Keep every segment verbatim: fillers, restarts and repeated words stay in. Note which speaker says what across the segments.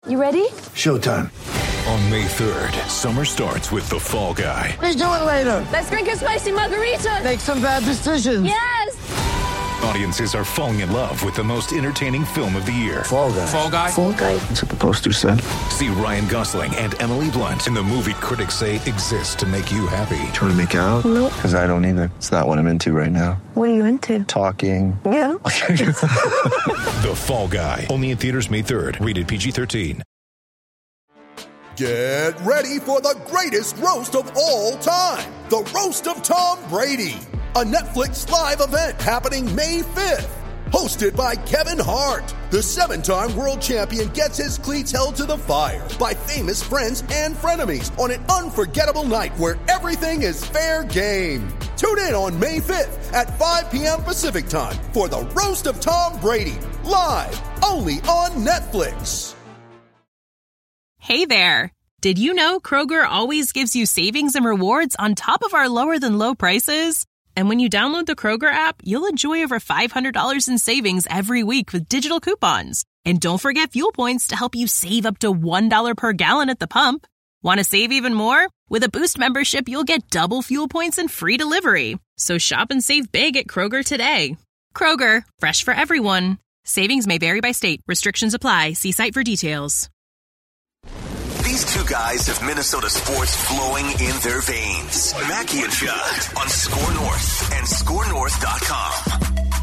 Speaker 1: You ready?
Speaker 2: Showtime.
Speaker 3: On May third, summer starts with The Fall Guy.
Speaker 2: Let's do it later.
Speaker 1: Let's drink a spicy margarita.
Speaker 2: Make some bad decisions.
Speaker 1: Yes.
Speaker 3: Audiences are falling in love with the most entertaining film of the year.
Speaker 2: Fall Guy.
Speaker 4: Fall Guy.
Speaker 2: Fall Guy. That's what the poster said.
Speaker 3: See Ryan Gosling and Emily Blunt in the movie critics say exists to make you happy.
Speaker 5: Trying to make it out?
Speaker 1: Nope.
Speaker 5: Because I don't either. It's not what I'm into right now.
Speaker 1: What are you into?
Speaker 5: Talking.
Speaker 1: Yeah.
Speaker 3: The Fall Guy. Only in theaters May third. Rated P G thirteen.
Speaker 6: Get ready for the greatest roast of all time. The Roast of Tom Brady. A Netflix live event happening May fifth. Hosted by Kevin Hart. The seven-time world champion gets his cleats held to the fire by famous friends and frenemies on an unforgettable night where everything is fair game. Tune in on May fifth at five p.m. Pacific time for the Roast of Tom Brady. Live only on Netflix.
Speaker 7: Hey there. Did you know Kroger always gives you savings and rewards on top of our lower than low prices? And when you download the Kroger app, you'll enjoy over five hundred dollars in savings every week with digital coupons. And don't forget fuel points to help you save up to one dollar per gallon at the pump. Want to save even more? With a Boost membership, you'll get double fuel points and free delivery. So shop and save big at Kroger today. Kroger, fresh for everyone. Savings may vary by state. Restrictions apply. See site for details.
Speaker 8: These two guys have Minnesota sports flowing in their veins. Mackie and Judd on Score North and score north dot com.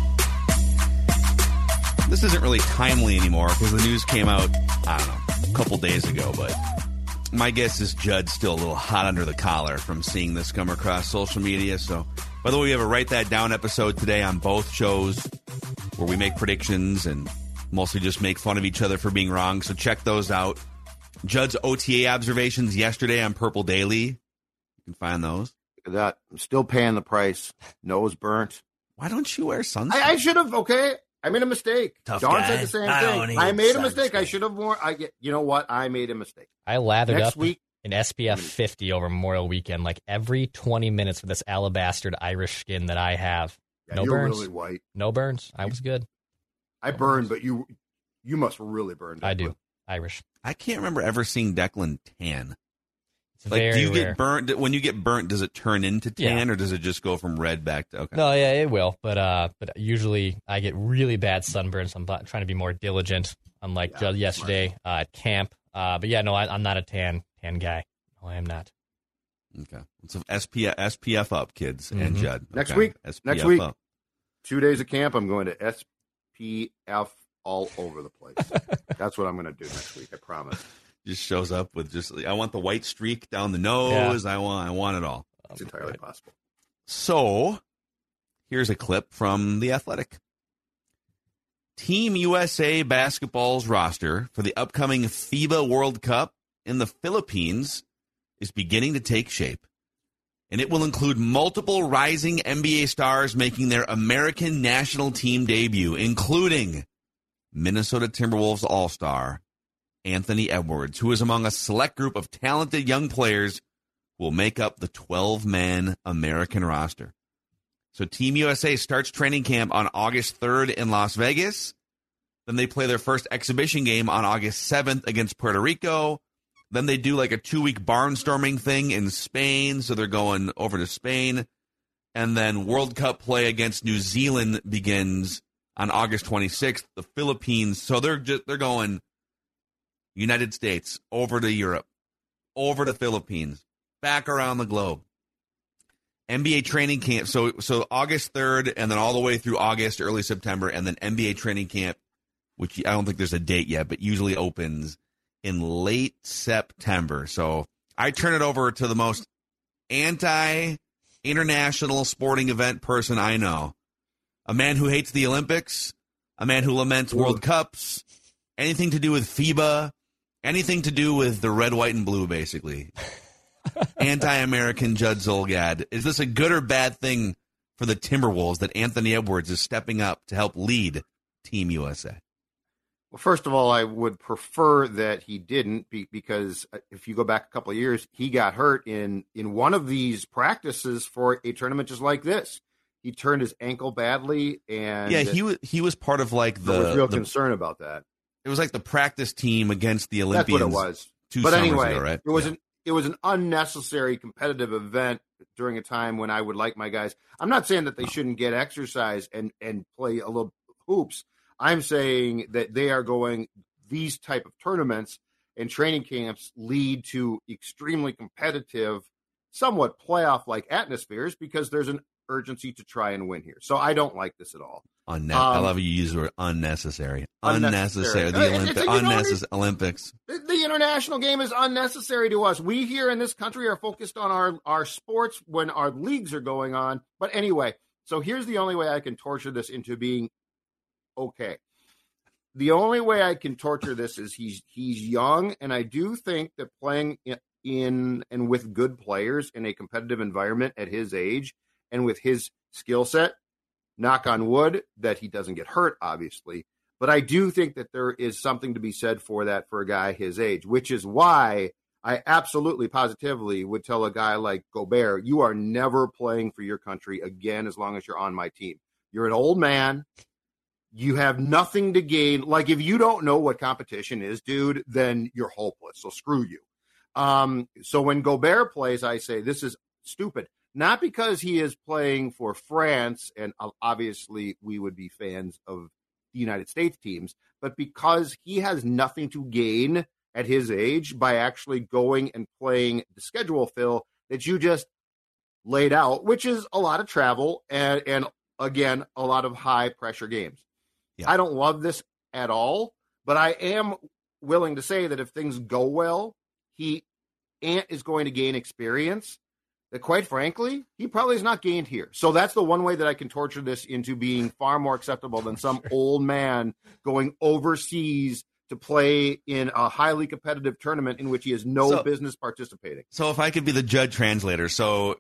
Speaker 4: This isn't really timely anymore because the news came out, I don't know, a couple days ago, but my guess is Judd's still a little hot under the collar from seeing this come across social media. So, by the way, we have a Write That Down episode today on both shows where we make predictions and mostly just make fun of each other for being wrong. So check those out. Judd's O T A observations yesterday on Purple Daily. You can find those.
Speaker 9: Look at that. I'm still paying the price. Nose burnt.
Speaker 4: Why don't you wear sunscreen?
Speaker 9: I, I should have, okay? I made a mistake.
Speaker 10: Tough
Speaker 9: John
Speaker 10: guy.
Speaker 9: said the same
Speaker 10: I
Speaker 9: thing. I made a mistake. I should have worn. I get. You know what? I made a mistake.
Speaker 10: I lathered
Speaker 9: Next
Speaker 10: up
Speaker 9: week,
Speaker 10: in S P F fifty over Memorial Weekend, like every twenty minutes with this alabastered Irish skin that I have.
Speaker 9: yeah,
Speaker 10: no
Speaker 9: you're
Speaker 10: burns.
Speaker 9: really white.
Speaker 10: No burns. I was good.
Speaker 9: I burned, but you you must really burn.
Speaker 10: I do. Irish.
Speaker 4: I can't remember ever seeing Declan tan.
Speaker 10: It's
Speaker 4: Like,
Speaker 10: very
Speaker 4: do you
Speaker 10: rare.
Speaker 4: get burnt? When you get burnt, does it turn into tan,
Speaker 10: Yeah.
Speaker 4: or does it just go from red back to? Okay.
Speaker 10: No, yeah, it will. But uh, but usually I get really bad sunburns. I'm bu- trying to be more diligent, unlike
Speaker 9: Yeah,
Speaker 10: Judd yesterday uh, at camp. Uh, but yeah, no, I, I'm not a tan tan guy. No, I am not.
Speaker 4: Okay. So S P F, S P F up, kids and
Speaker 10: Mhm.
Speaker 4: Judd.
Speaker 9: Next
Speaker 4: Okay.
Speaker 9: week.
Speaker 4: S P F
Speaker 9: Next week.
Speaker 4: up.
Speaker 9: Two days of camp. I'm going to S P F all over the place. That's what I'm going to do next week. I promise.
Speaker 4: Just shows up with just. I want the white streak down the nose. I want. I want it all.
Speaker 9: It's entirely possible.
Speaker 4: So, here's a clip from The Athletic. Team U S A basketball's roster for the upcoming FIBA World Cup in the Philippines is beginning to take shape. And it will include multiple rising N B A stars making their American national team debut, including Minnesota Timberwolves All-Star Anthony Edwards, who is among a select group of talented young players who will make up the twelve-man American roster. So Team U S A starts training camp on August third in Las Vegas. Then they play their first exhibition game on August seventh against Puerto Rico. Then they do like a two-week barnstorming thing in Spain, so they're going over to Spain. And then World Cup play against New Zealand begins on August twenty-sixth. The Philippines, so they're just, they're going United States, over to Europe, over to Philippines, back around the globe. N B A training camp, so so August third, and then all the way through August, early September, and then N B A training camp, which I don't think there's a date yet, but usually opens in late September. So I turn it over to the most anti-international sporting event person I know. A man who hates the Olympics, a man who laments World Cups, anything to do with FIBA, anything to do with the red, white, and blue, basically. Anti-American Judd Zulgad. Is this a good or bad thing for the Timberwolves that Anthony Edwards is stepping up to help lead Team U S A?
Speaker 9: Well, first of all, I would prefer that he didn't, be, because if you go back a couple of years, he got hurt in, in one of these practices for a tournament just like this. He turned his ankle badly, and
Speaker 4: yeah, he was he was part of like the
Speaker 9: there was real
Speaker 4: the,
Speaker 9: concern about that.
Speaker 4: It was like the practice team against the
Speaker 9: That's
Speaker 4: Olympians.
Speaker 9: what it was.
Speaker 4: Two
Speaker 9: but
Speaker 4: summers
Speaker 9: anyway,
Speaker 4: ago, right?
Speaker 9: it was
Speaker 4: yeah.
Speaker 9: an it was an unnecessary competitive event during a time when I would like my guys. I'm not saying that they shouldn't get exercise and and play a little hoops. I'm saying that they are going these type of tournaments and training camps lead to extremely competitive, somewhat playoff-like atmospheres because there's an urgency to try and win here. So I don't like this at all.
Speaker 4: Unne-
Speaker 9: um,
Speaker 4: I love you use the word unnecessary. Unnecessary.
Speaker 9: Unnecessary.
Speaker 4: The
Speaker 9: Uh,
Speaker 4: Olympi-
Speaker 9: it's- you know,
Speaker 4: unnecessary Olympics.
Speaker 9: The, the international game is unnecessary to us. We here in this country are focused on our, our sports when our leagues are going on. But anyway, so here's the only way I can torture this into being okay. The only way I can torture this is he's he's young, and I do think that playing in, in and with good players in a competitive environment at his age and with his skill set, knock on wood, that he doesn't get hurt, obviously. But I do think that there is something to be said for that for a guy his age, which is why I absolutely positively would tell a guy like Gobert, you are never playing for your country again as long as you're on my team. You're an old man. You have nothing to gain. Like, if you don't know what competition is, dude, then you're hopeless. So screw you. Um, so when Gobert plays, I say this is stupid. Not because he is playing for France, and obviously we would be fans of the United States teams, but because he has nothing to gain at his age by actually going and playing the schedule, Phil, that you just laid out, which is a lot of travel and, and again, a lot of high-pressure games. Yeah. I don't love this at all, but I am willing to say that if things go well, he Ant is going to gain experience that, quite frankly, he probably has not gained here. So that's the one way that I can torture this into being far more acceptable than some old man going overseas to play in a highly competitive tournament in which he has no
Speaker 4: so,
Speaker 9: business participating.
Speaker 4: So if I could be the judge translator, so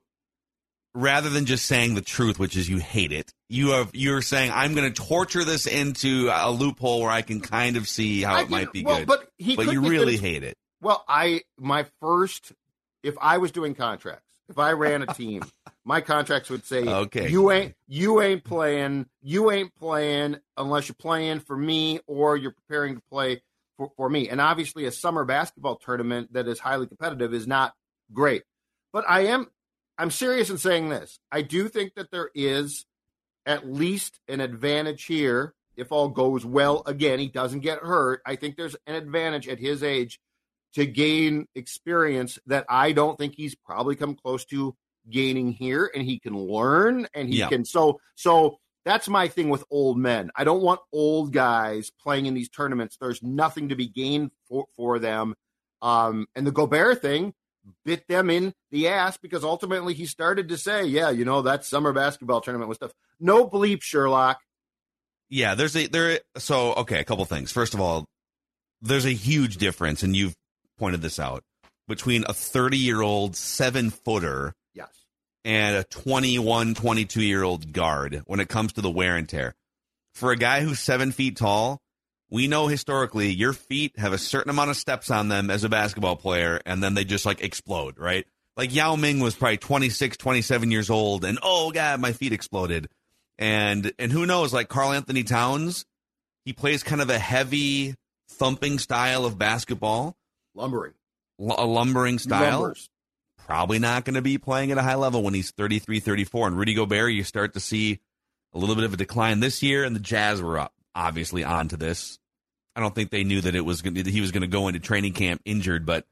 Speaker 4: rather than just saying the truth, which is you hate it, you have you're saying I'm going to torture this into a loophole where I can kind of see how
Speaker 9: I
Speaker 4: it
Speaker 9: can,
Speaker 4: might be
Speaker 9: well,
Speaker 4: good.
Speaker 9: But, he
Speaker 4: but
Speaker 9: could
Speaker 4: you
Speaker 9: be
Speaker 4: really
Speaker 9: good.
Speaker 4: hate it.
Speaker 9: Well, I my first, if I was doing contracts, if I ran a team, my contracts would say,
Speaker 4: okay,
Speaker 9: you ain't you ain't playing, you ain't playing unless you're playing for me or you're preparing to play for, for me. And obviously, a summer basketball tournament that is highly competitive is not great. But I am I'm serious in saying this. I do think that there is at least an advantage here. If all goes well, again, he doesn't get hurt. I think there's an advantage at his age to gain experience that I don't think he's probably come close to gaining here, and he can learn and he
Speaker 4: yeah.
Speaker 9: can. So, so that's my thing with old men. I don't want old guys playing in these tournaments. There's nothing to be gained for, for them. Um, and the Gobert thing bit them in the ass because ultimately he started to say, yeah, you know, that summer basketball tournament was stuff. No bleep, Sherlock.
Speaker 4: Yeah, there's a there. So, okay, a couple things. First of all, there's a huge difference, and you've pointed this out, between a thirty-year-old seven-footer
Speaker 9: yes.
Speaker 4: and a twenty-one, twenty-two-year-old guard when it comes to the wear and tear. For a guy who's seven feet tall, we know historically your feet have a certain amount of steps on them as a basketball player, and then they just, like, explode, right? Like, Yao Ming was probably twenty-six, twenty-seven years old, and, oh, God, my feet exploded. And and who knows, like Karl Anthony Towns, he plays kind of a heavy, thumping style of basketball.
Speaker 9: Lumbering.
Speaker 4: L- a lumbering style.
Speaker 9: Lumbers.
Speaker 4: Probably not going to be playing at a high level when he's thirty-three, thirty-four. And Rudy Gobert, you start to see a little bit of a decline this year, and the Jazz were up, obviously onto this. I don't think they knew that it was gonna, that he was going to go into training camp injured. But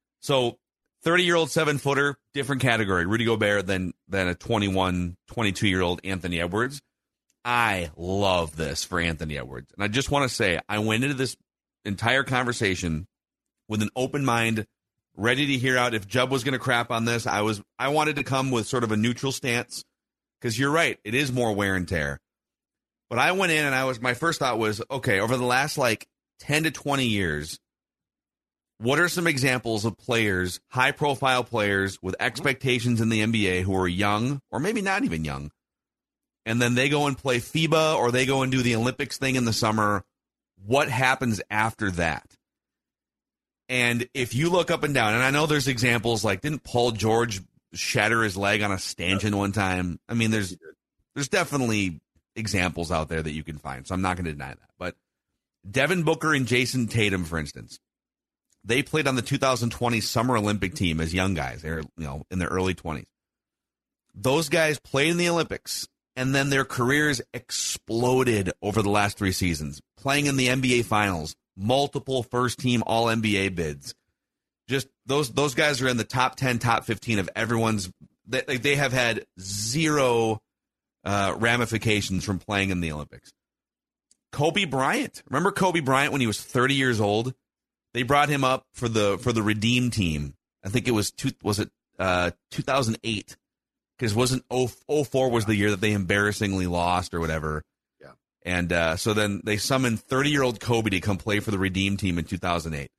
Speaker 4: so thirty-year-old seven-footer, different category. Rudy Gobert than than a twenty-one, twenty-two-year-old Anthony Edwards. I love this for Anthony Edwards. And I just want to say, I went into this entire conversation with an open mind, ready to hear out if Jubb was going to crap on this. I was I wanted to come with sort of a neutral stance because you're right. It is more wear and tear. But I went in and I was my first thought was, okay, over the last like ten to twenty years, what are some examples of players, high-profile players with expectations in the N B A who are young or maybe not even young, and then they go and play FIBA or they go and do the Olympics thing in the summer? What happens after that? And if you look up and down, and I know there's examples like, didn't Paul George shatter his leg on a stanchion one time? I mean, there's there's definitely examples out there that you can find, so I'm not going to deny that. But Devin Booker and Jason Tatum, for instance, they played on the two thousand twenty Summer Olympic team as young guys. They're, you know, in their early twenties. Those guys played in the Olympics, and then their careers exploded over the last three seasons, playing in the N B A Finals, multiple first-team All N B A bids. Just those those guys are in the top ten, top fifteen of everyone's. They, they have had zero uh, ramifications from playing in the Olympics. Kobe Bryant. Remember Kobe Bryant when he was thirty years old? They brought him up for the for the Redeem team. I think it was two, was it uh, two thousand eight, because wasn't oh four was the year that they embarrassingly lost or whatever.
Speaker 9: Yeah.
Speaker 4: And uh, so then they summoned thirty-year-old Kobe to come play for the Redeem team in two thousand eight.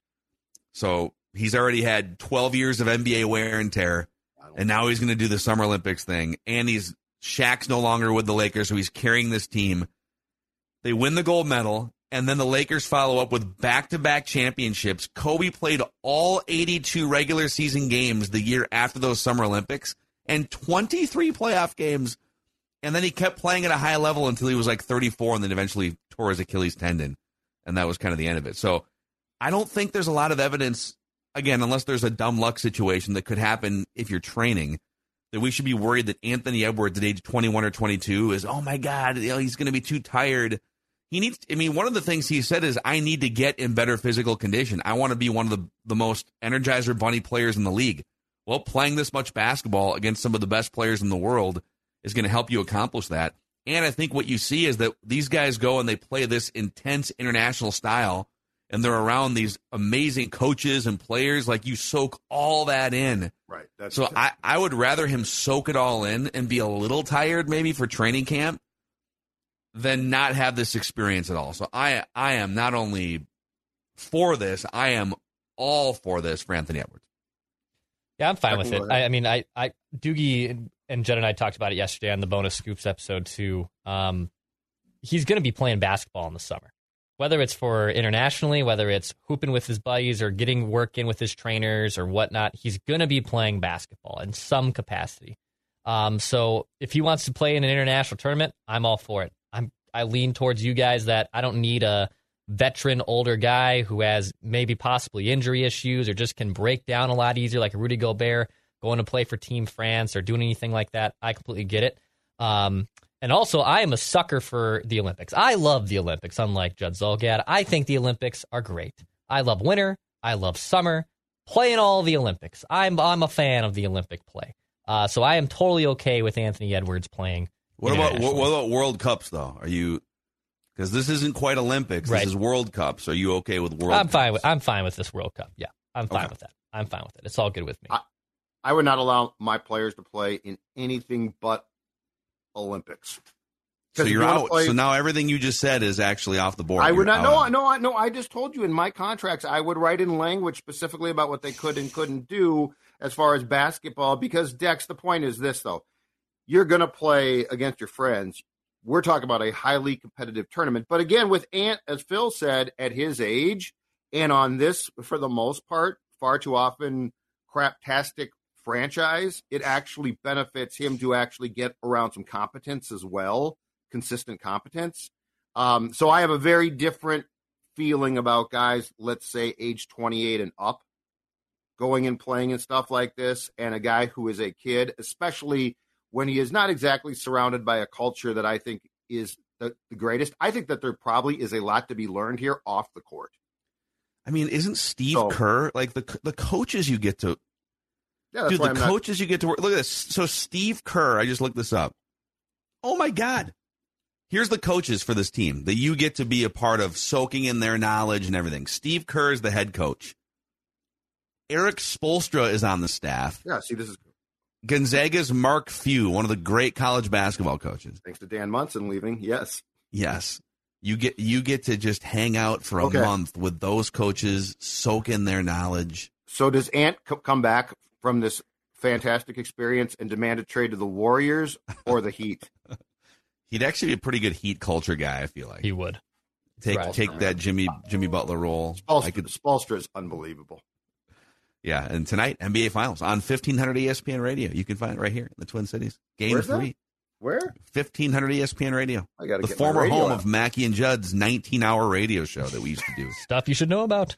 Speaker 4: So he's already had twelve years of N B A wear and tear, and now he's going to do the Summer Olympics thing. And he's Shaq's no longer with the Lakers, so he's carrying this team. They win the gold medal, and then the Lakers follow up with back-to-back championships. Kobe played all eighty-two regular season games the year after those Summer Olympics and twenty-three playoff games, and then he kept playing at a high level until he was like thirty-four and then eventually tore his Achilles tendon, and that was kind of the end of it. So I don't think there's a lot of evidence, again, unless there's a dumb luck situation that could happen if you're training, that we should be worried that Anthony Edwards at age twenty-one or twenty-two is, oh my God, you know, he's going to be too tired. He needs, I mean, one of the things he said is, I need to get in better physical condition. I want to be one of the, the most Energizer Bunny players in the league. Well, playing this much basketball against some of the best players in the world is going to help you accomplish that. And I think what you see is that these guys go and they play this intense international style, and they're around these amazing coaches and players. Like, you soak all that in.
Speaker 9: Right. That's
Speaker 4: so I, I would rather him soak it all in and be a little tired maybe for training camp than not have this experience at all. So I I am not only for this, I am all for this for Anthony Edwards.
Speaker 10: Yeah, I'm fine with it. I, I mean, I, I Doogie and Jen and I talked about it yesterday on the Bonus Scoops episode too. Um, he's going to be playing basketball in the summer, whether it's for internationally, whether it's hooping with his buddies or getting work in with his trainers or whatnot. He's going to be playing basketball in some capacity. Um, so if he wants to play in an international tournament, I'm all for it. I'm I lean towards you guys that I don't need a veteran older guy who has maybe possibly injury issues or just can break down a lot easier, like Rudy Gobert going to play for Team France or doing anything like that. I completely get it. Um, and also, I am a sucker for the Olympics. I love the Olympics, unlike Judd Zulgad. I think the Olympics are great. I love winter. I love summer. Playing all the Olympics. I'm I'm a fan of the Olympic play. Uh, so I am totally okay with Anthony Edwards playing.
Speaker 4: What about what, what about World Cups though? Are you, because this isn't quite Olympics,
Speaker 10: right.
Speaker 4: This is World Cups. Are you okay with World?
Speaker 10: I'm
Speaker 4: Cups?
Speaker 10: fine with I'm fine with this World Cup. Yeah, I'm fine
Speaker 4: okay.
Speaker 10: with that. I'm fine with it. It's all good with me.
Speaker 9: I, I would not allow my players to play in anything but Olympics.
Speaker 4: So you're out. Play, so now everything you just said is actually off the board.
Speaker 9: I would
Speaker 4: you're
Speaker 9: not. No, no, I no. I just told you in my contracts I would write in language specifically about what they could and couldn't do as far as basketball. Because Dex, the point is this though: you're going to play against your friends. We're talking about a highly competitive tournament. But again, with Ant, as Phil said, at his age, and on this, for the most part, far too often craptastic franchise, it actually benefits him to actually get around some competence as well, consistent competence. Um, so I have a very different feeling about guys, let's say age twenty-eight and up, going and playing and stuff like this, and a guy who is a kid, especially when he is not exactly surrounded by a culture that I think is the, the greatest. I think that there probably is a lot to be learned here off the court.
Speaker 4: I mean, isn't Steve
Speaker 9: so,
Speaker 4: Kerr, like the the coaches you get to,
Speaker 9: yeah,
Speaker 4: dude, the
Speaker 9: I'm
Speaker 4: coaches
Speaker 9: not,
Speaker 4: you get to work. Look at this. So Steve Kerr, I just looked this up. Oh my God. Here's the coaches for this team that you get to be a part of, soaking in their knowledge and everything. Steve Kerr is the head coach. Eric Spoelstra is on the staff.
Speaker 9: Yeah, see, this is
Speaker 4: Gonzaga's Mark Few, one of the great college basketball coaches.
Speaker 9: Thanks to Dan Munson leaving, yes.
Speaker 4: Yes. You get you get to just hang out for a
Speaker 9: okay.
Speaker 4: month with those coaches, soak in their knowledge.
Speaker 9: So does Ant co- come back from this fantastic experience and demand a trade to the Warriors or the Heat?
Speaker 4: He'd actually be a pretty good Heat culture guy, I feel like.
Speaker 10: He would.
Speaker 4: Take
Speaker 10: right.
Speaker 4: take that Jimmy Jimmy Butler role.
Speaker 9: Spolstra,
Speaker 4: I could,
Speaker 9: Spolstra is unbelievable.
Speaker 4: Yeah, and tonight, N B A Finals on fifteen hundred E S P N Radio. You can find it right here in the Twin Cities. Game
Speaker 9: Where's
Speaker 4: three.
Speaker 9: Where?
Speaker 4: fifteen hundred E S P N Radio.
Speaker 9: I got
Speaker 4: the
Speaker 9: get
Speaker 4: former
Speaker 9: radio
Speaker 4: home
Speaker 9: out.
Speaker 4: of Mackie and Judd's nineteen-hour radio show that we used to do.
Speaker 10: Stuff you should know about.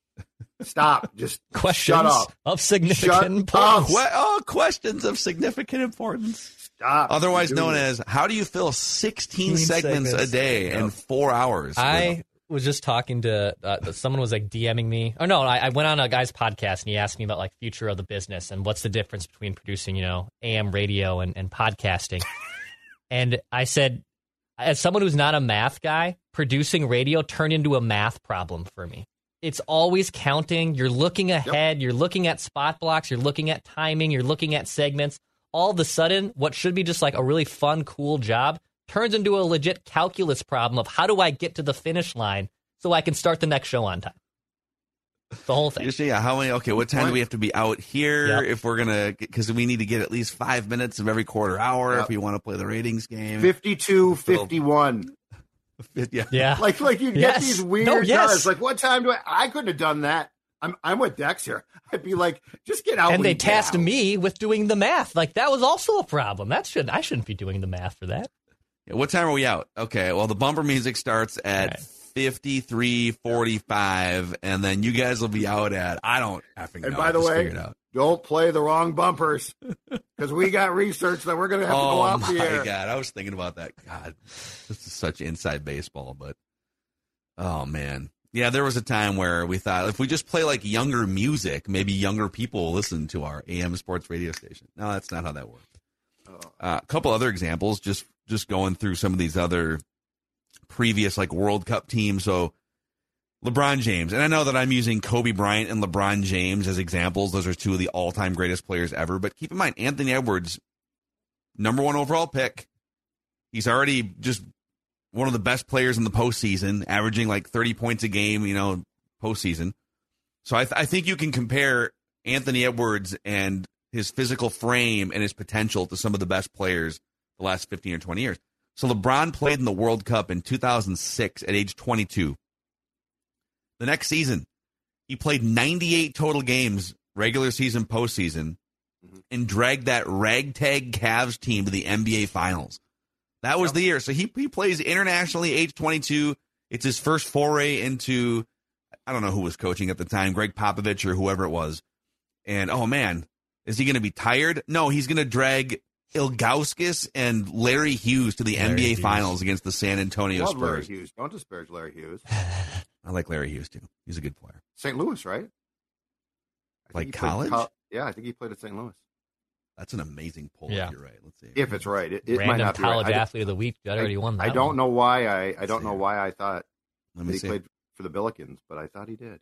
Speaker 9: Stop. Just
Speaker 10: questions
Speaker 9: shut up.
Speaker 10: of significant
Speaker 9: Shut
Speaker 10: importance.
Speaker 4: Que- oh, questions of significant importance.
Speaker 9: Stop.
Speaker 4: Otherwise known
Speaker 9: it.
Speaker 4: as, how do you fill sixteen
Speaker 10: segments.
Speaker 4: segments a day in four hours?
Speaker 10: I was just talking to uh, someone was like DMing me. Oh no, I, I went on a guy's podcast and he asked me about like future of the business and what's the difference between producing, you know, A M radio and, and podcasting. And I said, as someone who's not a math guy, producing radio turned into a math problem for me. It's always counting. You're looking ahead. Yep. You're looking at spot blocks. You're looking at timing. You're looking at segments. All of a sudden, what should be just like a really fun, cool job turns into a legit calculus problem of how do I get to the finish line so I can start the next show on time. The whole thing.
Speaker 4: Yeah, how many? Okay, what time do we have to be out here
Speaker 10: Yep.
Speaker 4: if we're gonna? Because we need to get at least five minutes of every quarter hour
Speaker 9: Yep.
Speaker 4: if we want to play the ratings game.
Speaker 9: fifty-two fifty-one.
Speaker 4: Yeah,
Speaker 10: Yeah.
Speaker 9: Like, like you get
Speaker 10: Yes.
Speaker 9: these weird
Speaker 10: No, yes.
Speaker 9: times. Like, what time do I? I couldn't have done that. I'm, I'm with Dex here. I'd be like, just get out.
Speaker 10: And
Speaker 9: when
Speaker 10: they
Speaker 9: you get
Speaker 10: tasked
Speaker 9: out.
Speaker 10: me with doing the math. Like that was also a problem. That should I shouldn't be doing the math for that.
Speaker 4: Yeah, what time are we out? Okay, well the bumper music starts at
Speaker 10: Right.
Speaker 4: fifty-three forty-five, and then you guys will be out at I don't effing know.
Speaker 9: And by the
Speaker 4: Just
Speaker 9: way,
Speaker 4: figure it out.
Speaker 9: don't play the wrong bumpers because we got research that we're going to have to go
Speaker 4: Oh
Speaker 9: off
Speaker 4: my
Speaker 9: the air.
Speaker 4: god, I was thinking about that. God, this is such inside baseball, but oh man, yeah, there was a time where we thought if we just play like younger music, maybe younger people will listen to our A M sports radio station. No, that's not how that works. Uh, a couple other examples, just just going through some of these other previous like World Cup teams. So LeBron James, and I know that I'm using Kobe Bryant and LeBron James as examples. Those are two of the all-time greatest players ever. But keep in mind, Anthony Edwards, number one overall pick. He's already just one of the best players in the postseason, averaging like thirty points a game, you know, postseason. So I, th- I think you can compare Anthony Edwards and his physical frame and his potential to some of the best players the last fifteen or twenty years. So LeBron played in the World Cup in two thousand six at age twenty-two. The next season, he played ninety-eight total games, regular season, postseason, and dragged that ragtag Cavs team to the N B A Finals. That was the year. So he he plays internationally, age twenty-two. It's his first foray into, I don't know who was coaching at the time, Greg Popovich or whoever it was. And, oh, man, is he going to be tired? No, he's going to drag Ilgauskas and Larry Hughes to the
Speaker 10: Larry
Speaker 4: N B A
Speaker 10: Hughes.
Speaker 4: Finals against the San Antonio
Speaker 9: Love Larry
Speaker 4: Spurs.
Speaker 9: Hughes. Don't disparage Larry Hughes.
Speaker 4: I like Larry Hughes, too. He's a good player.
Speaker 9: Saint Louis, right? I think
Speaker 4: Like
Speaker 9: he played
Speaker 4: college?
Speaker 9: col- yeah, I think he played at Saint Louis.
Speaker 4: That's an amazing poll,
Speaker 10: Yeah.
Speaker 4: if you're right. Let's see.
Speaker 9: If it's right, it, it might
Speaker 10: Random
Speaker 9: not be
Speaker 10: college
Speaker 9: right. I,
Speaker 10: athlete of the week. Judd already won that
Speaker 9: I don't
Speaker 10: one.
Speaker 9: know why I. I don't
Speaker 4: see
Speaker 9: know
Speaker 4: it.
Speaker 9: why I thought
Speaker 4: Let
Speaker 9: that
Speaker 4: me
Speaker 9: he
Speaker 4: see.
Speaker 9: played for the Billikens, but I thought he did.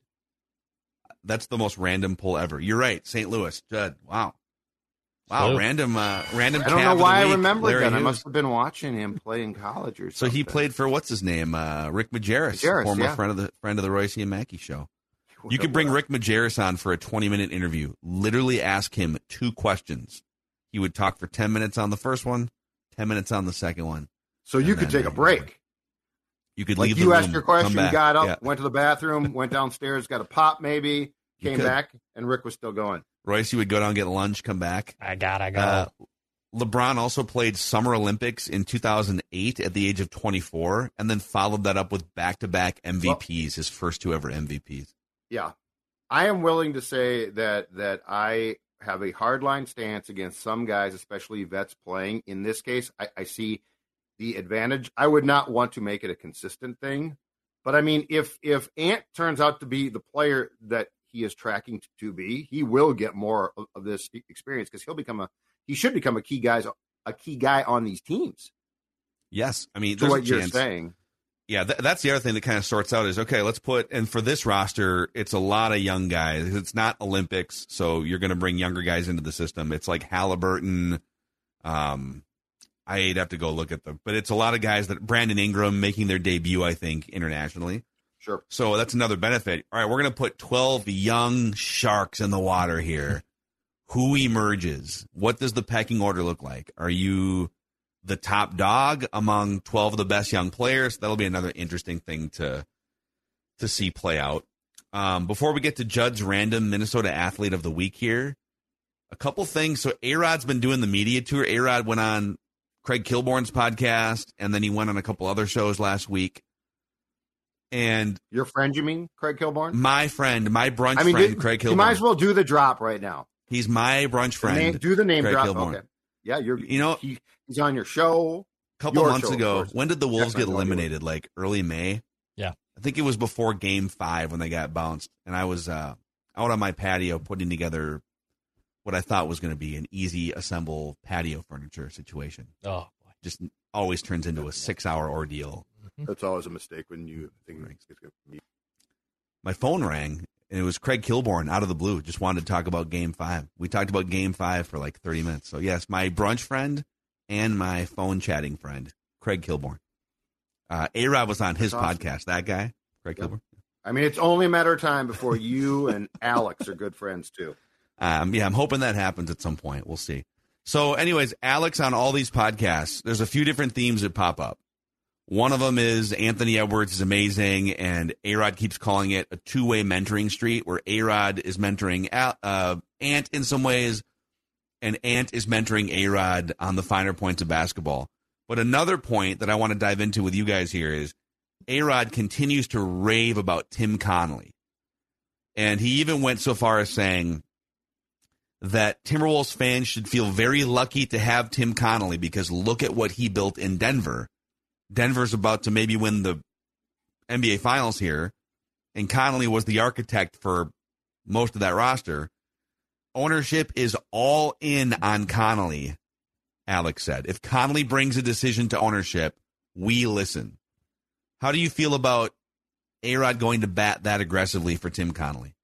Speaker 4: That's the most random poll ever. You're right. Saint Louis. Judd. Wow. Wow.
Speaker 10: Salute.
Speaker 4: Random uh, random
Speaker 9: I don't
Speaker 4: Cav
Speaker 9: know
Speaker 4: of the
Speaker 9: why I
Speaker 4: week,
Speaker 9: remembered
Speaker 4: Larry
Speaker 9: that. I
Speaker 4: Hughes.
Speaker 9: must have been watching him play in college or
Speaker 4: So
Speaker 9: something.
Speaker 4: he played for, what's his name? Uh, Rick Majerus,
Speaker 9: Majerus,
Speaker 4: former
Speaker 9: yeah.
Speaker 4: friend of the friend of the Royce and Mackey show.
Speaker 9: What
Speaker 4: You
Speaker 9: a-
Speaker 4: could bring Rick Majerus on for a twenty-minute interview. Literally ask him two questions. He would talk for ten minutes on the first one, ten minutes on the second one.
Speaker 9: So you
Speaker 4: and
Speaker 9: could
Speaker 4: then,
Speaker 9: take a
Speaker 4: uh,
Speaker 9: break.
Speaker 4: You could
Speaker 9: Like
Speaker 4: leave
Speaker 9: you
Speaker 4: the
Speaker 9: asked
Speaker 4: room,
Speaker 9: your
Speaker 4: come
Speaker 9: question,
Speaker 4: back.
Speaker 9: got up,
Speaker 4: Yeah.
Speaker 9: went to the bathroom, went downstairs, got a pop maybe,
Speaker 4: You
Speaker 9: came
Speaker 4: could.
Speaker 9: back, and Rick was still going.
Speaker 4: Royce, you would go down and get lunch, come back.
Speaker 10: I got, I got.
Speaker 4: Uh, LeBron also played Summer Olympics in two thousand eight at the age of twenty-four, and then followed that up with back-to-back M V Ps, his first two ever M V Ps.
Speaker 9: Yeah. I am willing to say that that I have a hardline stance against some guys, especially vets playing. In this case, I, I see the advantage. I would not want to make it a consistent thing. But I mean, if if Ant turns out to be the player that he is tracking to be, he will get more of, of this experience because he'll become a he should become a key guys a key guy on these teams.
Speaker 4: Yes, I mean,
Speaker 9: To
Speaker 4: there's
Speaker 9: what
Speaker 4: a
Speaker 9: you're
Speaker 4: chance.
Speaker 9: saying.
Speaker 4: Yeah, th- that's the other thing that kind of sorts out is, okay, let's put, and for this roster, it's a lot of young guys. It's not Olympics, so you're going to bring younger guys into the system. It's like Halliburton. Um, I'd have to go look at them, but it's a lot of guys that Brandon Ingram making their debut, I think, internationally.
Speaker 9: Sure.
Speaker 4: So that's another benefit. All right, we're going to put twelve young sharks in the water here. Who emerges? What does the pecking order look like? Are you the top dog among twelve of the best young players? That'll be another interesting thing to to see play out. Um, before we get to Judd's random Minnesota athlete of the week here, a couple things. So A-Rod's been doing the media tour. A-Rod went on Craig Kilborn's podcast, and then he went on a couple other shows last week. And
Speaker 9: your friend, you mean, Craig Kilborn?
Speaker 4: My friend, my brunch
Speaker 9: I mean,
Speaker 4: friend,
Speaker 9: do,
Speaker 4: Craig Kilborn.
Speaker 9: You might as well do the drop right now.
Speaker 4: He's my brunch friend.
Speaker 9: The name, do the name
Speaker 4: Craig
Speaker 9: drop.
Speaker 4: Kilborn.
Speaker 9: Okay. Yeah, you're.
Speaker 4: You know,
Speaker 9: he, he's on your show.
Speaker 4: A couple
Speaker 9: your
Speaker 4: months
Speaker 9: show,
Speaker 4: ago, when did the Wolves
Speaker 9: Definitely
Speaker 4: get eliminated? Like early May?
Speaker 10: Yeah.
Speaker 4: I think it was before game five when they got bounced. And I was uh, out on my patio putting together what I thought was going to be an easy assemble patio furniture situation.
Speaker 10: Oh, boy.
Speaker 4: Just always turns into a six-hour ordeal.
Speaker 9: That's always a mistake when you think it's going to be.
Speaker 4: My phone rang, and it was Craig Kilborn out of the blue. Just wanted to talk about game five. We talked about game five for like thirty minutes. So, yes, my brunch friend and my phone chatting friend, Craig Kilborn. Uh, A-Rod was on his awesome. podcast. That guy, Craig yeah. Kilborn.
Speaker 9: I mean, it's only a matter of time before you and Alex are good friends, too.
Speaker 4: Um, yeah, I'm hoping that happens at some point. We'll see. So, anyways, Alex on all these podcasts, there's a few different themes that pop up. One of them is Anthony Edwards is amazing, and A-Rod keeps calling it a two-way mentoring street, where A-Rod is mentoring uh, Ant in some ways, and Ant is mentoring A-Rod on the finer points of basketball. But another point that I want to dive into with you guys here is A-Rod continues to rave about Tim Connelly. And he even went so far as saying that Timberwolves fans should feel very lucky to have Tim Connelly because look at what he built in Denver. Denver's about to maybe win the N B A Finals here, and Connelly was the architect for most of that roster. Ownership is all in on Connelly, Alex said. If Connelly brings a decision to ownership, we listen. How do you feel about A-Rod going to bat that aggressively for Tim Connelly?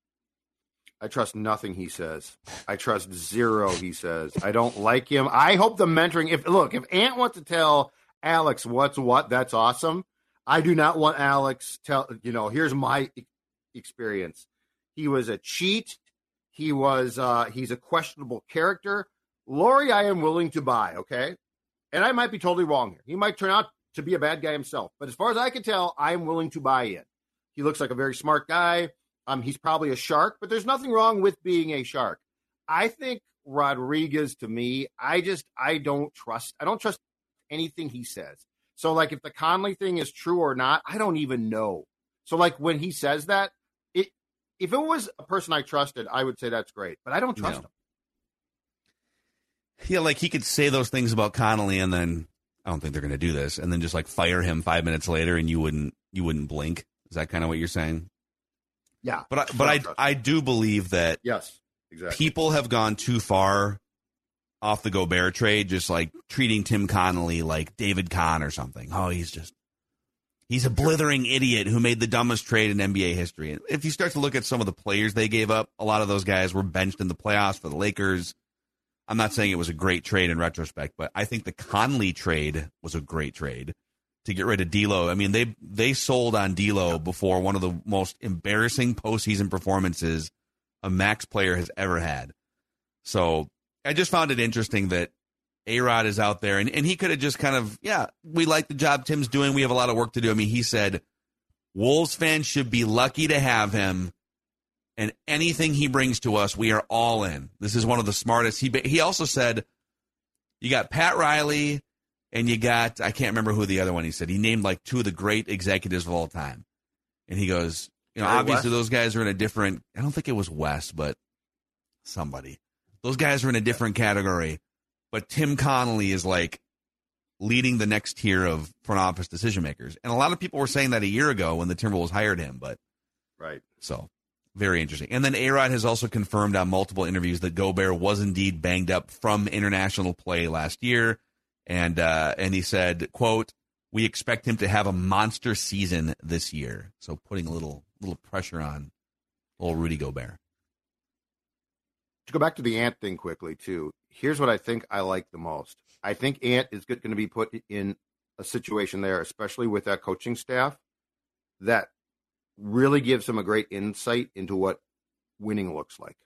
Speaker 9: I trust nothing he says. I trust zero he says. I don't like him. I hope the mentoring, if look, if Ant wants to tell Alex what's what, that's awesome. I do not want Alex tell, you know, here's my experience. He was a cheat. He was, uh, he's a questionable character. Laurie, I am willing to buy, okay? And I might be totally wrong here. He might turn out to be a bad guy himself. But as far as I can tell, I'm willing to buy in. He looks like a very smart guy. Um, he's probably a shark, but there's nothing wrong with being a shark. I think Rodriguez, to me, I just, I don't trust, I don't trust anything he says. So, like, if the Conley thing is true or not, I don't even know. So, like, when he says that, it if it was a person I trusted, I would say that's great. But I don't trust
Speaker 4: no.
Speaker 9: him.
Speaker 4: Yeah, like, he could say those things about Connelly, and then, I don't think they're going to do this, and then just, like, fire him five minutes later, and you wouldn't you wouldn't blink. Is that kind of what you're saying?
Speaker 9: Yeah.
Speaker 4: But I, but I, I do believe that
Speaker 9: yes, exactly.
Speaker 4: people have gone too far off the Gobert trade, just like treating Tim Connelly like David Kahn or something. Oh, he's just, he's a blithering idiot who made the dumbest trade in N B A history. And if you start to look at some of the players they gave up, a lot of those guys were benched in the playoffs for the Lakers. I'm not saying it was a great trade in retrospect, but I think the Conley trade was a great trade to get rid of D'Lo. I mean, they they sold on D'Lo before one of the most embarrassing postseason performances a Max player has ever had. So I just found it interesting that A-Rod is out there, and, and he could have just kind of, yeah, we like the job Tim's doing. We have a lot of work to do. I mean, he said Wolves fans should be lucky to have him, and anything he brings to us, we are all in. This is one of the smartest. He he also said, you got Pat Riley, and you got, I can't remember who the other one he said. He named like two of the great executives of all time. And he goes, you know,
Speaker 9: Jerry
Speaker 4: obviously
Speaker 9: West?
Speaker 4: Those guys are in a different, I don't think it was West, but somebody. Those guys are in a different category. But Tim Connelly is like leading the next tier of front office decision makers. And a lot of people were saying that a year ago when the Timberwolves hired him. But
Speaker 9: right.
Speaker 4: So very interesting. And then A-Rod has also confirmed on multiple interviews that Gobert was indeed banged up from international play last year. And uh, and he said, quote, we expect him to have a monster season this year. So putting a little little pressure on old Rudy Gobert.
Speaker 9: To go back to the Ant thing quickly, too, here's what I think I like the most. I think Ant is going to be put in a situation there, especially with that coaching staff, that really gives him a great insight into what winning looks like.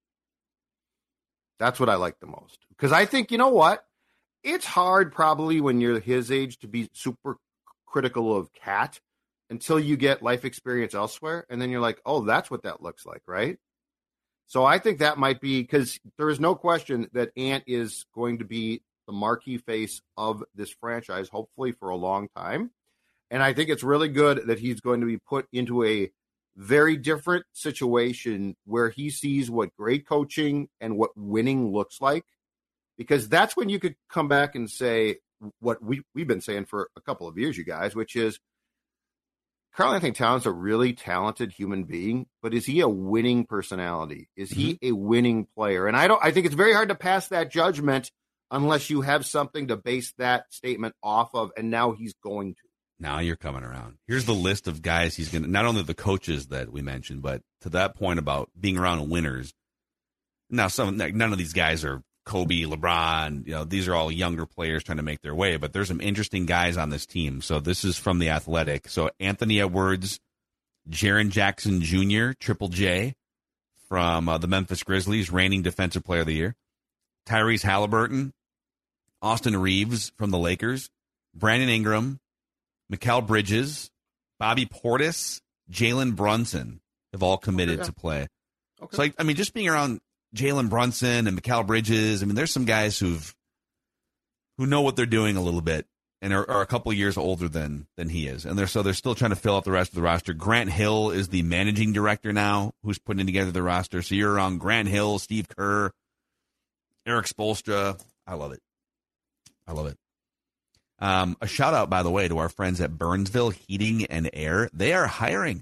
Speaker 9: That's what I like the most. Because I think, you know what? It's hard probably when you're his age to be super critical of Cat until you get life experience elsewhere. And then you're like, oh, that's what that looks like, right? So I think that might be, because there is no question that Ant is going to be the marquee face of this franchise, hopefully for a long time. And I think it's really good that he's going to be put into a very different situation where he sees what great coaching and what winning looks like, because that's when you could come back and say what we, we've been saying for a couple of years, you guys, which is Karl-Anthony Towns a really talented human being, but is he a winning personality? Is he mm-hmm. a winning player? And I don't, I think it's very hard to pass that judgment unless you have something to base that statement off of. And now he's going to.
Speaker 4: Now you're coming around. Here's the list of guys he's going to, not only the coaches that we mentioned, but to that point about being around winners. Now, some, none of these guys are Kobe, LeBron, you know, these are all younger players trying to make their way, but there's some interesting guys on this team. So this is from The Athletic. So Anthony Edwards, Jaren Jackson Junior, Triple J from uh, the Memphis Grizzlies, reigning Defensive Player of the Year. Tyrese Halliburton, Austin Reeves from the Lakers, Brandon Ingram, Mikal Bridges, Bobby Portis, Jalen Brunson have all committed okay. to play. Okay. So, like, I mean, just being around Jalen Brunson and Mikal Bridges, I mean, there's some guys who've who know what they're doing a little bit and are, are a couple of years older than than he is, and they're so they're still trying to fill out the rest of the roster. Grant Hill is the managing director now, who's putting together the roster. So you're around Grant Hill, Steve Kerr, Eric Spoelstra. I love it. I love it. Um, a shout out, by the way, to our friends at Burnsville Heating and Air. They are hiring.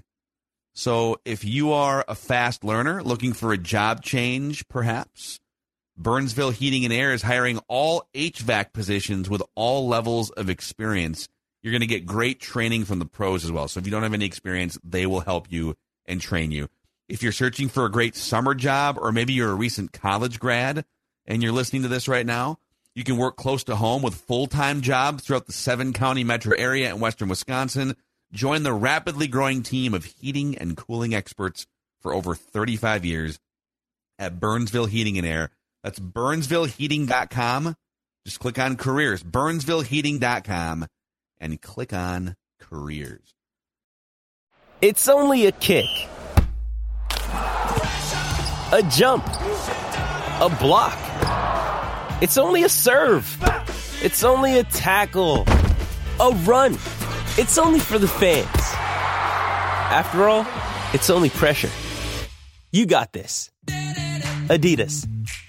Speaker 4: So if you are a fast learner looking for a job change, perhaps, Burnsville Heating and Air is hiring all H V A C positions with all levels of experience. You're going to get great training from the pros as well. So if you don't have any experience, they will help you and train you. If you're searching for a great summer job, or maybe you're a recent college grad and you're listening to this right now, you can work close to home with full-time jobs throughout the seven-county metro area in western Wisconsin. Join the rapidly growing team of heating and cooling experts for over thirty-five years at Burnsville Heating and Air. That's burnsville heating dot com. Just click on careers, burnsville heating dot com, and click on careers.
Speaker 11: It's only a kick, a jump, a block. It's only a serve. It's only a tackle, a run. It's only for the fans. After all, it's only pressure. You got this. Adidas.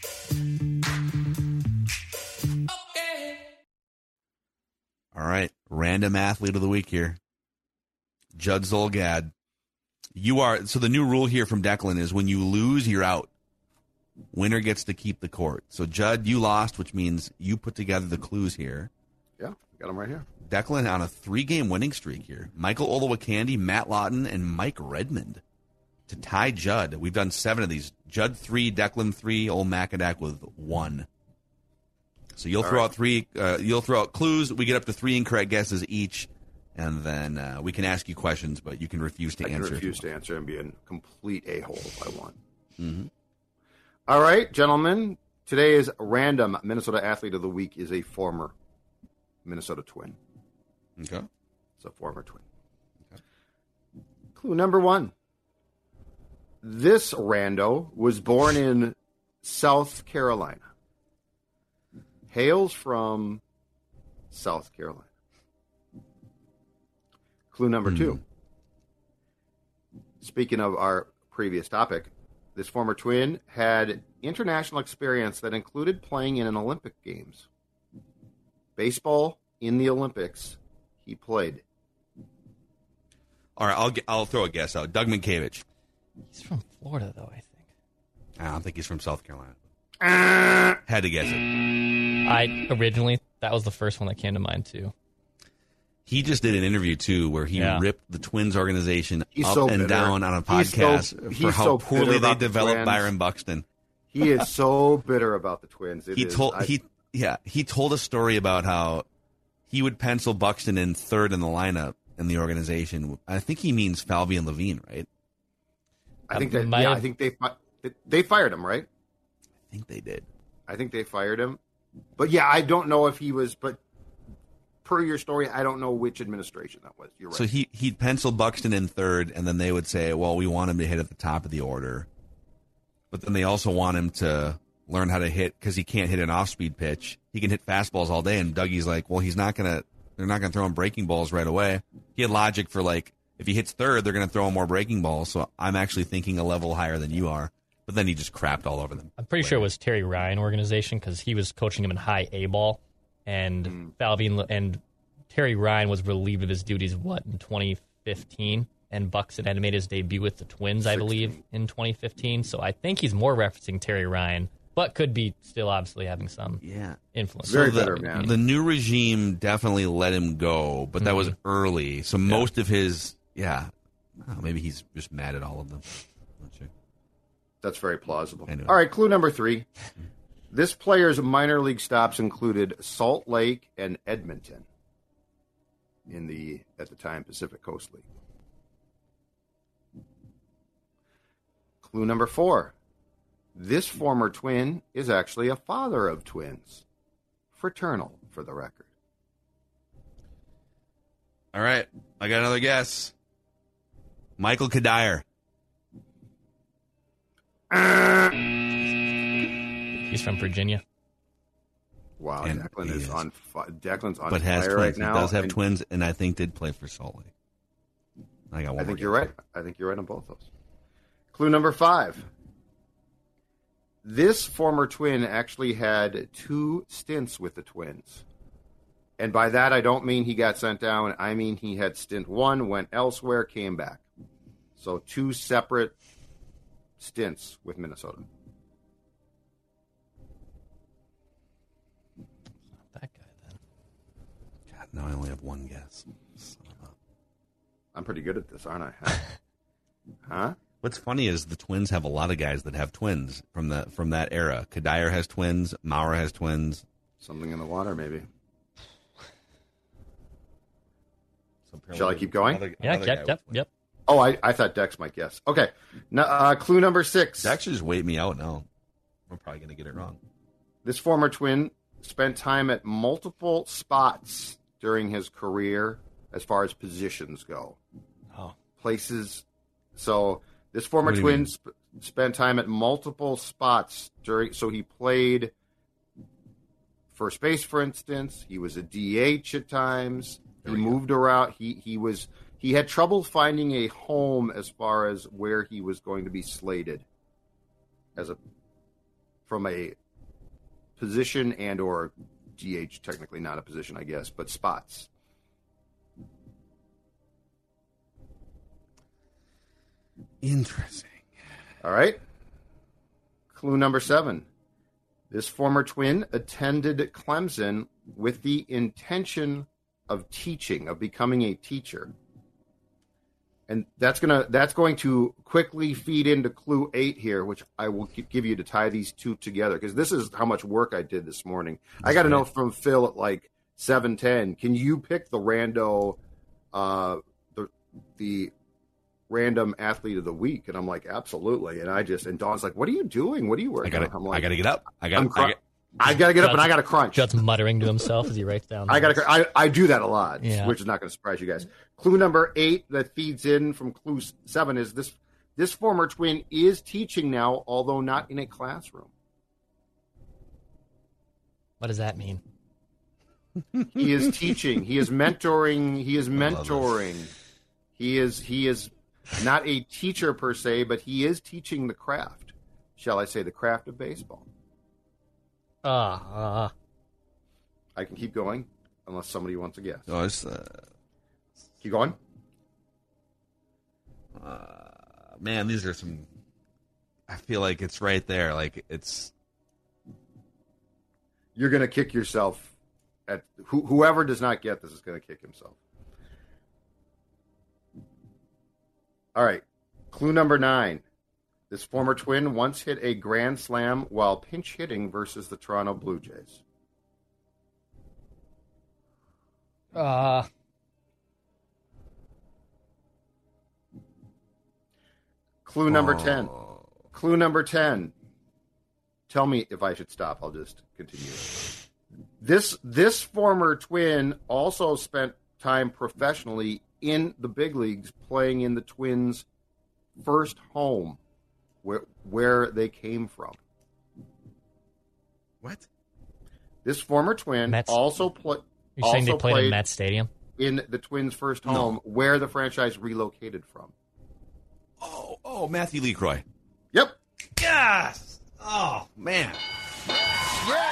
Speaker 4: All right, random athlete of the week here. Judd Zulgad. You are, so the new rule here from Declan is when you lose, you're out. Winner gets to keep the court. So, Judd, you lost, which means you put together the clues here.
Speaker 9: Yeah, got them right here.
Speaker 4: Declan on a three-game winning streak here. Michael Olowokandi, Matt Lawton, and Mike Redmond to tie Judd. We've done seven of these. Judd three, Declan three, Old Macadac with one. So you'll All throw right. out three. Uh, you'll throw out clues. We get up to three incorrect guesses each, and then uh, we can ask you questions, but you can refuse to
Speaker 9: I can
Speaker 4: answer.
Speaker 9: Refuse to answer and be a complete a-hole if I want.
Speaker 4: Mm-hmm.
Speaker 9: All right, gentlemen. Today is random. Minnesota Athlete of the Week is a former Minnesota Twin.
Speaker 4: Okay.
Speaker 9: It's a former Twin. Okay. Clue number one. This rando was born in South Carolina. Hails from South Carolina. Clue number mm. two. Speaking of our previous topic, this former Twin had international experience that included playing in an Olympic Games. Baseball in the Olympics, he played.
Speaker 4: All right, I'll I'll throw a guess out. Doug Minkiewicz.
Speaker 10: He's from Florida, though, I think.
Speaker 4: I don't think he's from South Carolina. Uh, Had to guess it.
Speaker 10: I originally, that was the first one that came to mind, too.
Speaker 4: He just did an interview, too, where he yeah. ripped the Twins organization
Speaker 9: he's
Speaker 4: up
Speaker 9: so
Speaker 4: and
Speaker 9: bitter.
Speaker 4: down on a podcast
Speaker 9: so,
Speaker 4: for how
Speaker 9: so
Speaker 4: poorly they developed
Speaker 9: the
Speaker 4: Byron Buxton.
Speaker 9: He is so bitter about the Twins. It
Speaker 4: he
Speaker 9: is,
Speaker 4: told
Speaker 9: I,
Speaker 4: he yeah he told a story about how he would pencil Buxton in third in the lineup in the organization. I think he means Falvey and Levine, right?
Speaker 9: I think that yeah, I think they they fired him, right?
Speaker 4: I think they did.
Speaker 9: I think they fired him. But yeah, I don't know if he was, but per your story, I don't know which administration that was. You're right.
Speaker 4: So he he'd pencil Buxton in third, and then they would say, well, we want him to hit at the top of the order. But then they also want him to learn how to hit because he can't hit an off-speed pitch. He can hit fastballs all day, and Dougie's like, well, he's not gonna. They're not gonna throw him breaking balls right away. He had logic for like, if he hits third, they're gonna throw him more breaking balls. So I'm actually thinking a level higher than you are. But then he just crapped all over them.
Speaker 10: I'm pretty later. sure it was Terry Ryan organization because he was coaching him in high A ball, and mm. Falvey and Terry Ryan was relieved of his duties what in twenty fifteen, and Buxton had made his debut with the Twins, I believe, in twenty fifteen. So I think he's more referencing Terry Ryan, but could be still obviously having some
Speaker 4: yeah.
Speaker 10: influence.
Speaker 9: Very
Speaker 4: so the,
Speaker 9: better, man.
Speaker 4: The new regime definitely let him go, but that mm-hmm. was early. So yeah. most of his, yeah, oh, maybe he's just mad at all of them. Not sure.
Speaker 9: That's very plausible. Anyway. All right, clue number three. This player's minor league stops included Salt Lake and Edmonton in the, at the time, Pacific Coast League. Clue number four. This former Twin is actually a father of twins. Fraternal, for the record.
Speaker 4: All right, I got another guess. Michael Kadire.
Speaker 10: He's from Virginia.
Speaker 9: Wow, and Declan is, is on. Declan's on
Speaker 4: but
Speaker 9: fire
Speaker 4: has twins.
Speaker 9: right now.
Speaker 4: He does have
Speaker 9: and
Speaker 4: twins, and I think did play for Salt Lake. I got one.
Speaker 9: I think
Speaker 4: more
Speaker 9: you're right. I think you're right on both those. Clue number five. This former Twin actually had two stints with the Twins. And by that, I don't mean he got sent down. I mean he had stint one, went elsewhere, came back. So two separate stints with Minnesota.
Speaker 10: Not that guy, then.
Speaker 4: God, now I only have one guess.
Speaker 9: I'm pretty good at this, aren't I? Huh? huh?
Speaker 4: What's funny is the Twins have a lot of guys that have twins from the from that era. Kadire has twins. Maurer has twins.
Speaker 9: Something in the water, maybe.
Speaker 4: So
Speaker 9: Shall I keep going?
Speaker 10: Another, yeah, another yep, yep, yep.
Speaker 9: Oh, I, I thought Dex might guess. Okay. Now, uh, clue number six.
Speaker 4: Dex should just wait me out now. I'm probably going to get it wrong.
Speaker 9: This former Twin spent time at multiple spots during his career as far as positions go.
Speaker 10: Oh.
Speaker 9: Places. So this former Twin sp- spent time at multiple spots during. So he played first base, for instance. He was a D H at times. He moved go. around. He he was he had trouble finding a home as far as where he was going to be slated as a from a position and or D H, technically not a position, I guess, but spots.
Speaker 4: Interesting.
Speaker 9: All right. Clue number seven. This former Twin attended Clemson with the intention of teaching, of becoming a teacher. And that's gonna that's going to quickly feed into clue eight here, which I will give you to tie these two together, because this is how much work I did this morning. That's I got to know from Phil at like seven ten. Can you pick the rando, uh, the the random athlete of the week? And I'm like, absolutely. And I just and Dawn's like, what are you doing? What are you working?
Speaker 4: I gotta,
Speaker 9: on? I'm like,
Speaker 4: I got to get up. I got.
Speaker 9: Cr-
Speaker 4: I got.
Speaker 9: I got to get up and I got to crunch.
Speaker 10: Judd's muttering to himself as he writes down.
Speaker 9: I got to. I, I do that a lot,
Speaker 10: yeah.
Speaker 9: which is not going to surprise you guys. Clue number eight that feeds in from clue seven is this: this former Twin is teaching now, although not in a classroom.
Speaker 10: What does that mean?
Speaker 9: He is teaching. He is mentoring. He is mentoring. He is. He is not a teacher per se, but he is teaching the craft. Shall I say the craft of baseball?
Speaker 10: Ah, uh, uh.
Speaker 9: I can keep going unless somebody wants to guess.
Speaker 4: Oh, it's, uh,
Speaker 9: keep going.
Speaker 4: Uh, man, these are some. I feel like it's right there. Like it's.
Speaker 9: You're gonna kick yourself. At who, whoever does not get this is gonna kick himself. All right, clue number nine. This former Twin once hit a grand slam while pinch hitting versus the Toronto Blue Jays.
Speaker 10: Uh,
Speaker 9: Clue number ten. Clue number ten. Tell me if I should stop. I'll just continue. This this former Twin also spent time professionally in the big leagues, playing in the
Speaker 4: What?
Speaker 9: This former Twin
Speaker 10: Mets.
Speaker 9: also, pl-
Speaker 10: You're
Speaker 9: also
Speaker 10: saying they played,
Speaker 9: played
Speaker 10: in Met Stadium?
Speaker 9: in the Twins' first home,
Speaker 4: No.
Speaker 9: where the franchise relocated from.
Speaker 4: Oh, oh, Matthew LeCroy.
Speaker 9: Yep.
Speaker 4: Yes. Oh man.
Speaker 9: Yeah.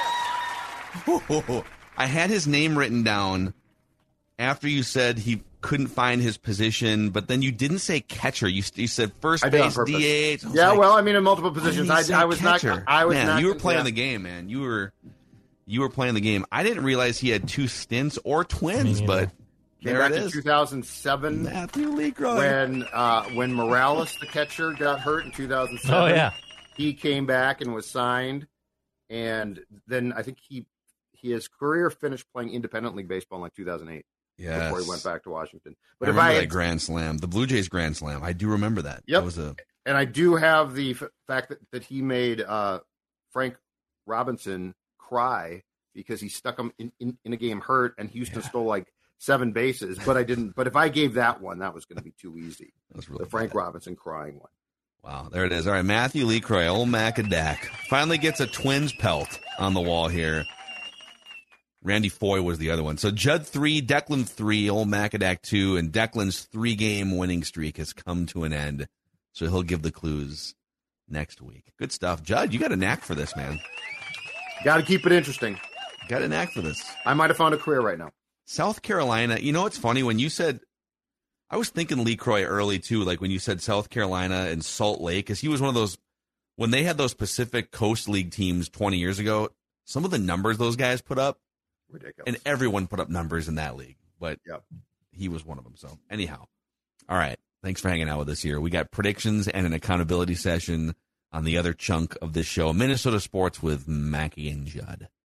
Speaker 4: I had his name written down after you said he couldn't find his position, but then you didn't say catcher. You, you said first
Speaker 9: I did on
Speaker 4: base,
Speaker 9: purpose.
Speaker 4: D H. I was
Speaker 9: Yeah,
Speaker 4: like,
Speaker 9: well, I mean, in multiple positions.
Speaker 4: why
Speaker 9: I,
Speaker 4: didn't you
Speaker 9: I
Speaker 4: say
Speaker 9: was
Speaker 4: catcher?
Speaker 9: not. I was
Speaker 4: man,
Speaker 9: not.
Speaker 4: you were playing
Speaker 9: yeah.
Speaker 4: the game, man. You were you were playing the game. I didn't realize he had two stints or twins,
Speaker 10: Me
Speaker 4: but
Speaker 10: neither.
Speaker 9: Came
Speaker 4: there
Speaker 9: back
Speaker 4: it
Speaker 9: in
Speaker 4: is.
Speaker 9: two thousand seven
Speaker 4: Matthew LeCroy.
Speaker 9: when uh, when Morales, the catcher, got hurt in two thousand seven.
Speaker 10: Oh, yeah.
Speaker 9: He came back and was signed, and then I think he his career finished playing independent league baseball in like two thousand eight.
Speaker 4: Yes.
Speaker 9: Before he went back to Washington.
Speaker 4: But
Speaker 9: But
Speaker 4: I
Speaker 9: if
Speaker 4: remember
Speaker 9: I
Speaker 4: that
Speaker 9: had,
Speaker 4: Grand Slam, the Blue Jays Grand Slam. I do remember that.
Speaker 9: Yep.
Speaker 4: That was a
Speaker 9: and I do have the f- fact that, that he made uh, Frank Robinson cry because he stuck him in, in, in a game hurt, and Houston
Speaker 4: Yeah.
Speaker 9: stole like seven bases. But I didn't. But if I gave that one, that was going to be too easy.
Speaker 4: that was really
Speaker 9: The Frank
Speaker 4: bad.
Speaker 9: Robinson crying one.
Speaker 4: Wow, there it is. All right, Matthew LeCroy, old Macadac, finally gets a Twins pelt on the wall here. Randy Foy was the other one. So Judd three, Declan three, old Macadac two, and Declan's three-game winning streak has come to an end. So he'll give the clues next week. Good stuff. Judd, you got a knack for this, man.
Speaker 9: Got to keep it interesting.
Speaker 4: Got a knack for this.
Speaker 9: I might have found a career right now.
Speaker 4: South Carolina, you know what's funny? When you said, I was thinking LeCroy early too, like when you said South Carolina and Salt Lake, because he was one of those, when they had those Pacific Coast League teams twenty years ago, some of the numbers those guys put up,
Speaker 9: Ridiculous.
Speaker 4: and everyone put up numbers in that league, but
Speaker 9: Yep.
Speaker 4: he was one of them. So anyhow, all right. Thanks for hanging out with us here. We got predictions and an accountability session on the other chunk of this show, Minnesota Sports with Mackie and Judd.